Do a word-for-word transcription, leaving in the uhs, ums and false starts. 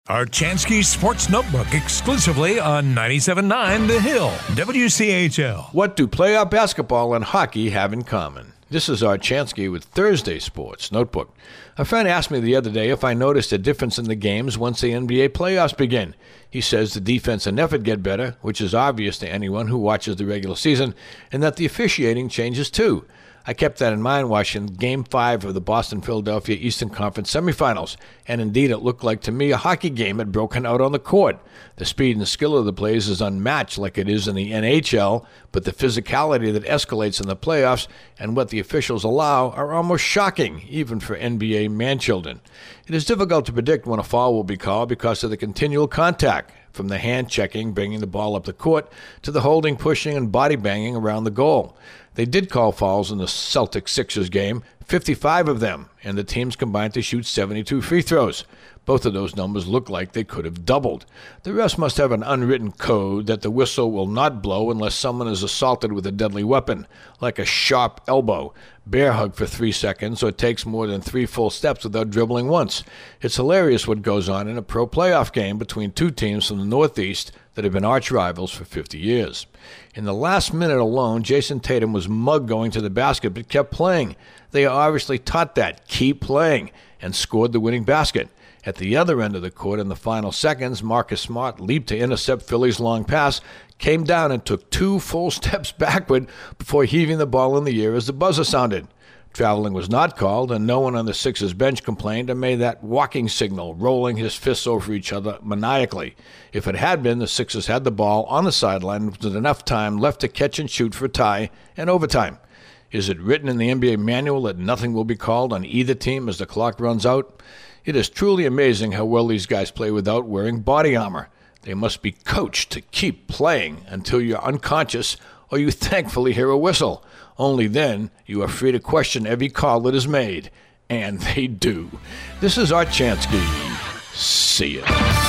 Archansky Sports Notebook exclusively on ninety-seven point nine The Hill, W C H L. What do playoff basketball and hockey have in common? This is Archansky with Thursday Sports Notebook. A friend asked me the other day if I noticed a difference in the games once the N B A playoffs begin. He says the defense and effort get better, which is obvious to anyone who watches the regular season, and that the officiating changes too. I kept that in mind watching Game five of the Boston-Philadelphia Eastern Conference semifinals, and indeed it looked like to me a hockey game had broken out on the court. The speed and skill of the players is unmatched like it is in the N H L, but the physicality that escalates in the playoffs and what the officials allow are almost shocking, even for N B A man-children. It is difficult to predict when a foul will be called because of the continual contact, from the hand-checking, bringing the ball up the court, to the holding, pushing, and body-banging around the goal. They did call fouls in the Celtics-Sixers game, fifty-five of them, and the teams combined to shoot seventy-two free throws. Both of those numbers look like they could have doubled. The refs must have an unwritten code that the whistle will not blow unless someone is assaulted with a deadly weapon, like a sharp elbow, bear hug for three seconds, or takes more than three full steps without dribbling once. It's hilarious what goes on in a pro playoff game between two teams from the Northeast that have been arch rivals for fifty years. In the last minute alone, Jason Tatum was mugged going to the basket but kept playing. They are obviously taught that, keep playing, and scored the winning basket. At the other end of the court in the final seconds, Marcus Smart leaped to intercept Philly's long pass, came down and took two full steps backward before heaving the ball in the air as the buzzer sounded. Traveling was not called, and no one on the Sixers bench complained and made that walking signal, rolling his fists over each other maniacally. If it had been, the Sixers had the ball on the sideline with enough time left to catch and shoot for a tie and overtime. Is it written in the N B A manual that nothing will be called on either team as the clock runs out? It is truly amazing how well these guys play without wearing body armor. They must be coached to keep playing until you're unconscious or you thankfully hear a whistle. Only then you are free to question every call that is made. And they do. This is Archansky. See ya.